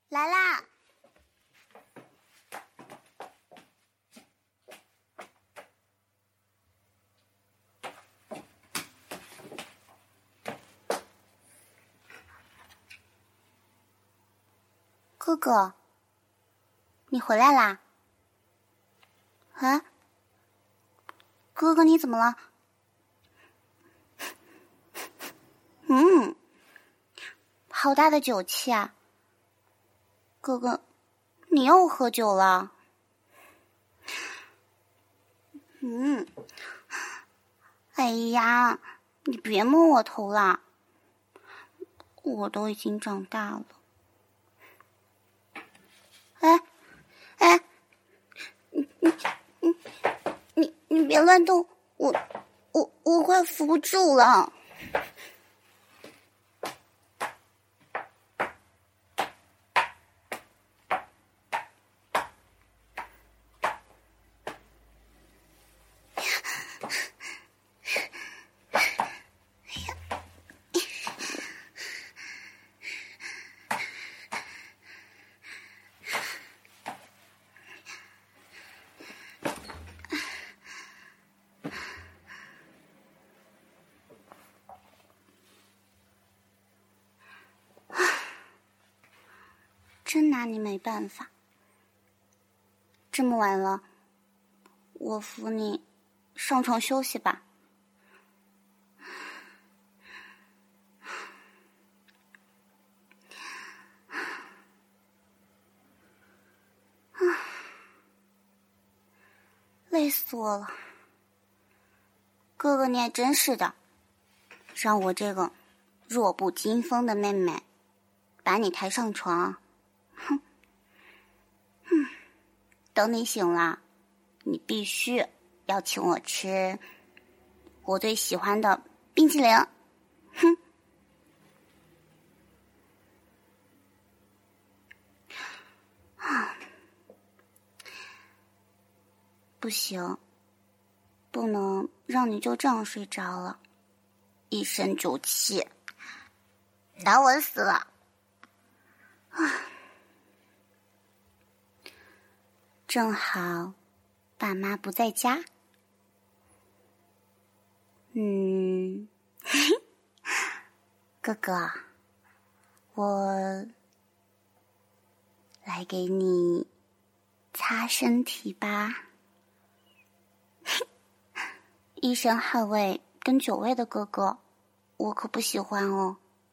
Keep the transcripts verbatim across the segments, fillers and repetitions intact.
来啦！哥哥，你回来啦？啊？哥哥，你怎么了？嗯，好大的酒气啊！哥哥，你又喝酒了？嗯，哎呀，你别摸我头啦，我都已经长大了。哎，哎，你你你你你别乱动，我我我快扶不住了。真拿你没办法。这么晚了，我扶你上床休息吧。累死我了。哥哥，你还真是的，让我这个弱不禁风的妹妹把你抬上床。哼，哼，等你醒了，你必须要请我吃我最喜欢的冰淇淋。哼，啊，不行，不能让你就这样睡着了，一身酒气，难闻死了。啊，正好爸妈不在家。嗯，哥哥，我来给你擦身体吧。一身汗味跟酒味的哥哥，我可不喜欢哦。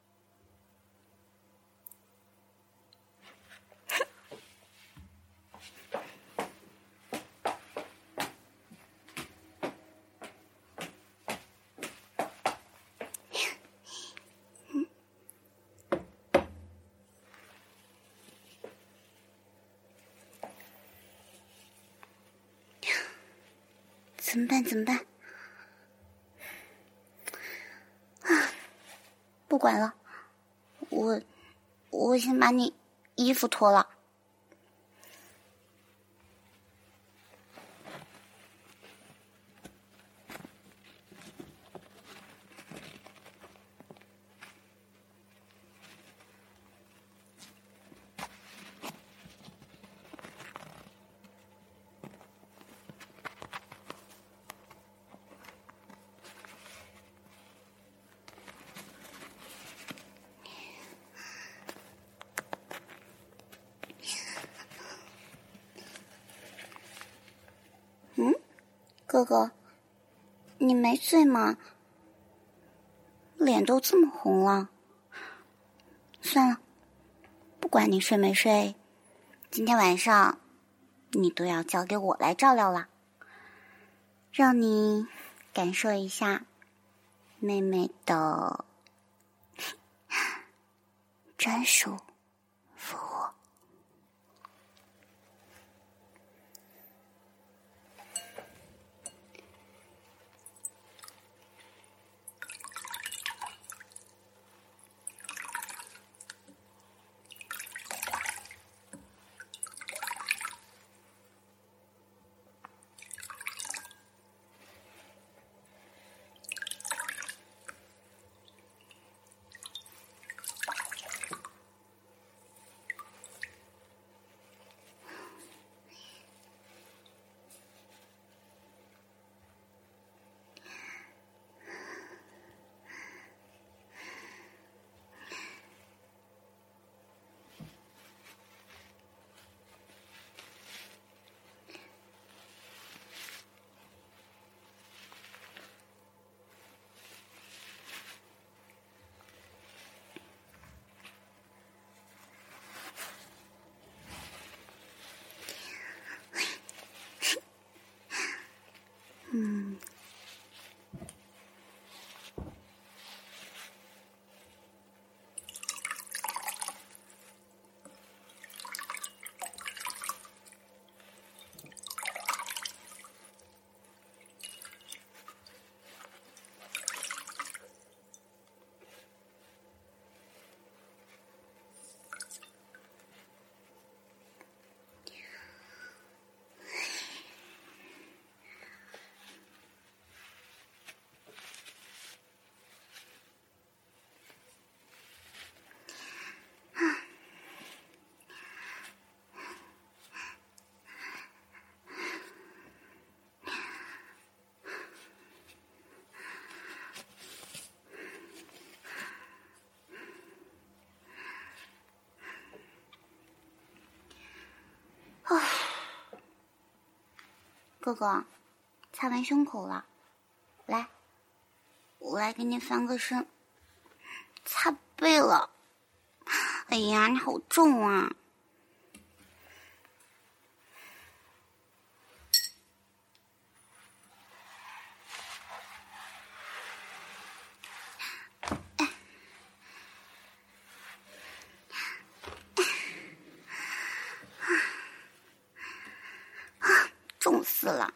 怎么办？怎么办？啊！不管了，我我先把你衣服脱了。嗯，哥哥，你没醉吗？脸都这么红了。算了，不管你睡没睡，今天晚上你都要交给我来照料啦，让你感受一下妹妹的专属服务。 哥哥，擦完胸口了，来，我来给你翻个身。擦背了，哎呀，你好重啊！重死了。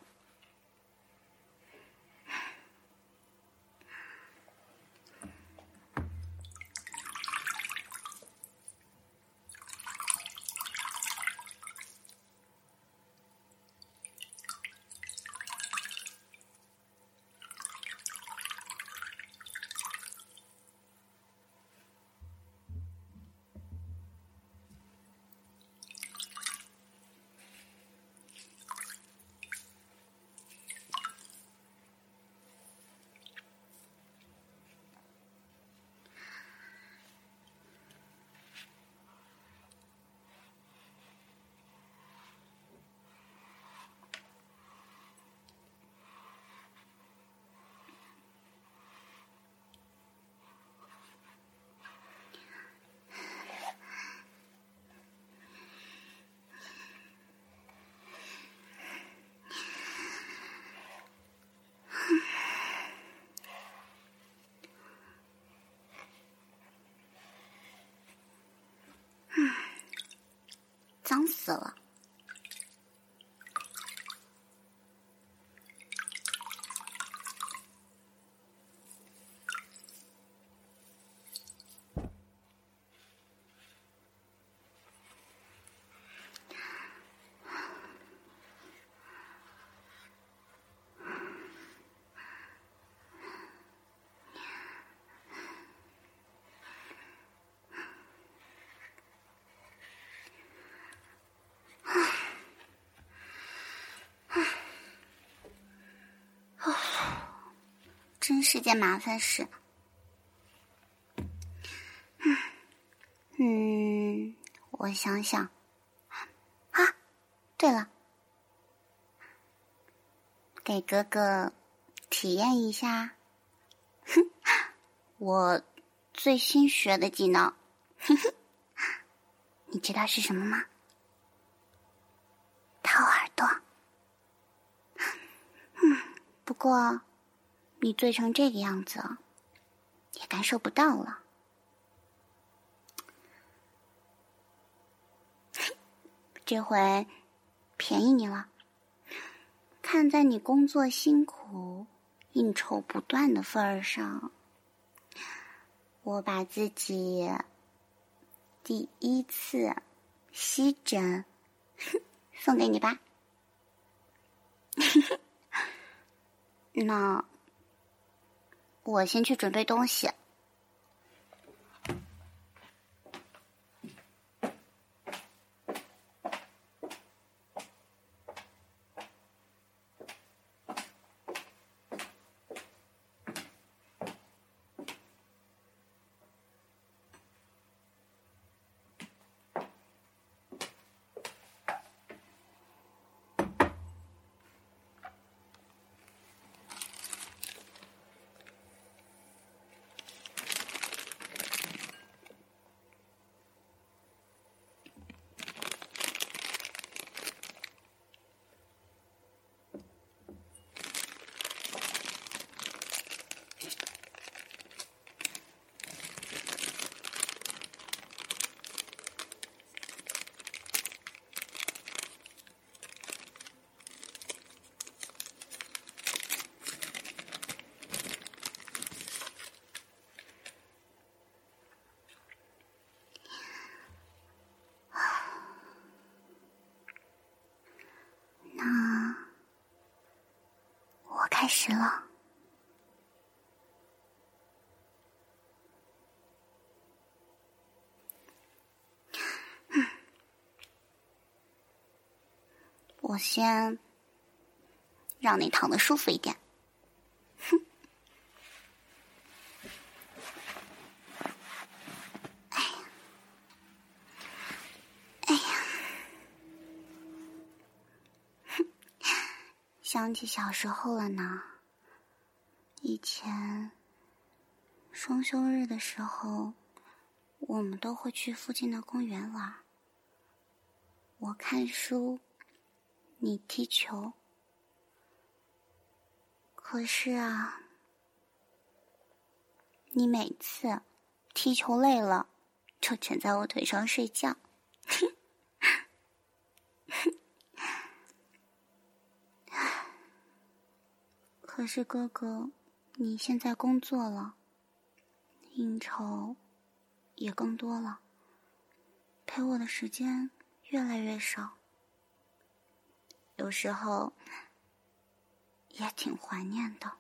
脏死了。真是件麻烦事。嗯，我想想。啊，对了，给哥哥体验一下，哼，我最新学的技能，哼哼，你知道是什么吗？掏耳朵。嗯，不过你醉成这个样子，也感受不到了。这回便宜你了。看在你工作辛苦、应酬不断的份儿上，我把自己第一次吸针送给你吧。那我先去准备东西。开始了。嗯，我先让你躺得舒服一点。哼，哎呀，哎呀，哼， 想起小时候了呢。以前双休日的时候，我们都会去附近的公园玩。我看书，你踢球。可是啊，你每次踢球累了，就蜷在我腿上睡觉。可是哥哥，你现在工作了，应酬也更多了，陪我的时间越来越少，有时候也挺怀念的。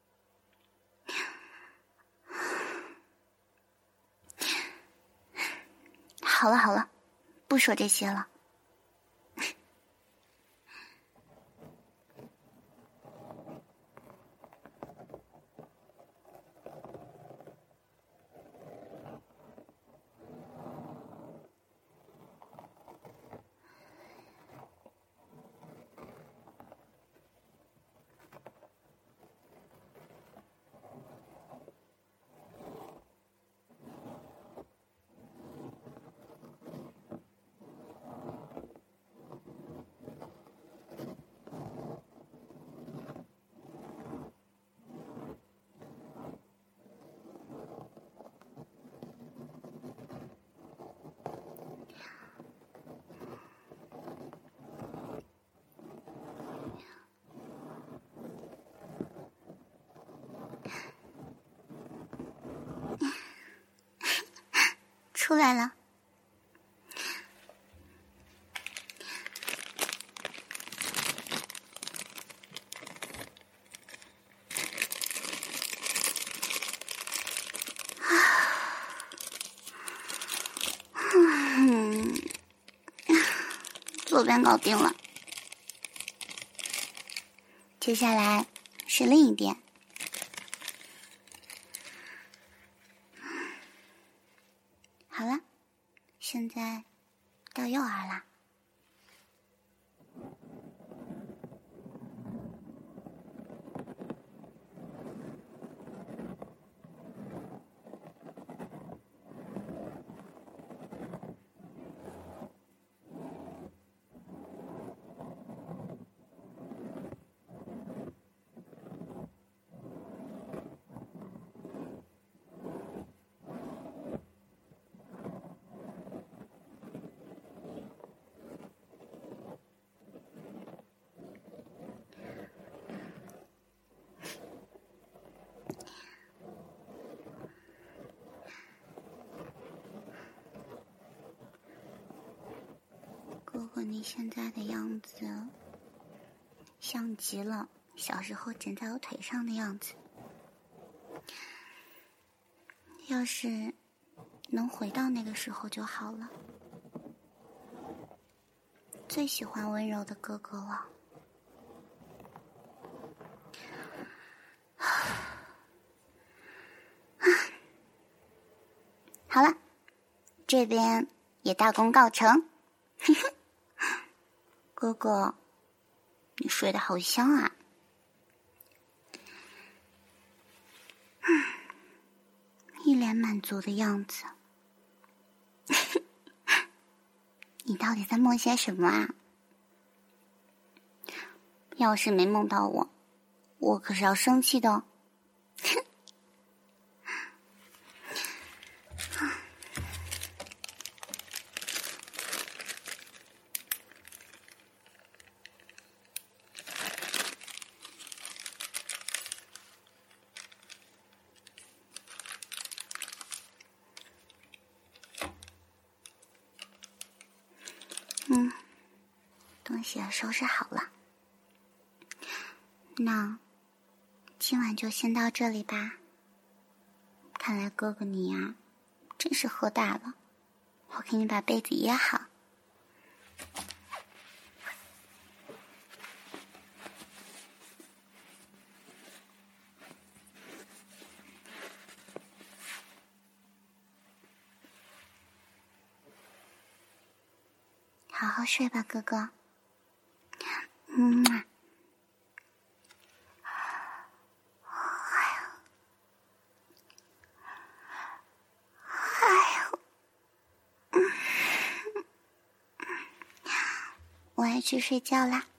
好了好了，不说这些了。出来了。嗯，左边搞定了，接下来是另一边。好了，现在到右耳啦。哥哥，你现在的样子像极了小时候枕在我腿上的样子。要是能回到那个时候就好了。最喜欢温柔的哥哥了。好了，这边也大功告成。哥哥，你睡得好香啊。一脸满足的样子。你到底在梦些什么啊？要是没梦到我，我可是要生气的哦。嗯，东西也收拾好了，那今晚就先到这里吧。看来哥哥你呀，真是喝大了，我给你把被子掖好。好好睡吧，哥哥。嗯。 我要去睡觉啦。